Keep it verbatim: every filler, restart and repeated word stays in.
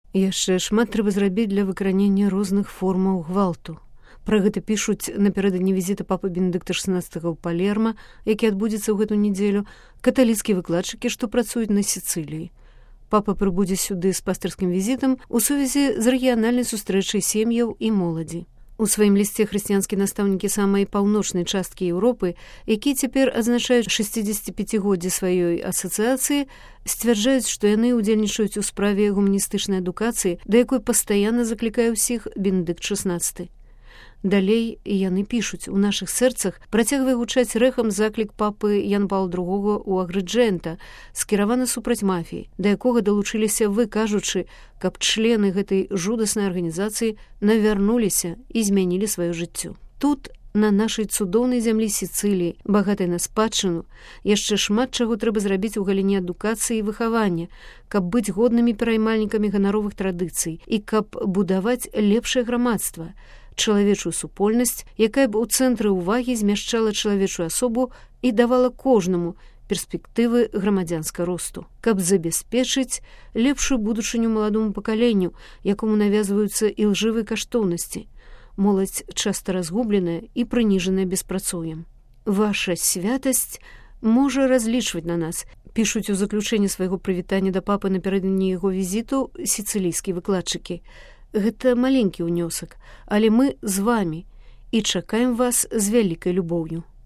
Яшчэ шмат трэба зрабіць для выкаранення розных формаў гвалту. Пра гэта пішуць напярэдадні візіта папы Бенедыкта шаснаццатага ў Палерма, які адбудзецца ў гэту нядзелю, каталіцкія выкладчыкі, што працуюць на Сіцыліі. Папа прыбудзе сюды з пастырскім візітам у сувязі з рэгіянальнай сустрэчай сем'яў і моладзі. У сваім лісце хрысціянскія настаўнікі самай паўночнай часткі Еўропы, які цяпер адзначаюць шэсцідзесяціпяцігоддзе сваёй асацыяцыі, сцвярджаюць, што яны ўдзельнічаюць у справе гуманістычнай адукацыі, да якой пастаянна заклікае ўсіх Бенедыкт шаснаццаты. Далей яны пішуць: у нашых сэрцах працягвае гучаць рэхам заклік папы Яна Паўла другога ў Агрыджэнта, скіраваны супраць мафіі, да якога далучыліся вы, кажучы, каб члены гэтай жудаснай арганізацыі навярнуліся і змянілі сваё жыццё. Тут, на нашай цудоўнай зямлі Сіцыліі, багатай на спадчыну, яшчэ шмат чаго трэба зрабіць у галіне адукацыі і выхавання, каб быць годнымі пераймальнікамі ганаровых традыцый і каб будаваць лепшае грамадства, чалавечую супольнасць, якая б у цэнтры ўвагі змяшчала чалавечую асобу і давала кожнаму перспектывы грамадзянска росту, каб забяспечыць лепшую будучыню маладому пакаленню, якому навязваюцца ілжывыя каштоўнасці. Моладзь часта разгубленая і прыніжаная беспрацоўем. Ваша святасць можа разлічваць на нас, пішуць у заключэнні свайго прывітання да папы напярэдадні яго візіту сіцылійскія выкладчыкі. Гэта маленькі ўнёсак, але мы з вамі і чакаем вас з вялікай любоўю.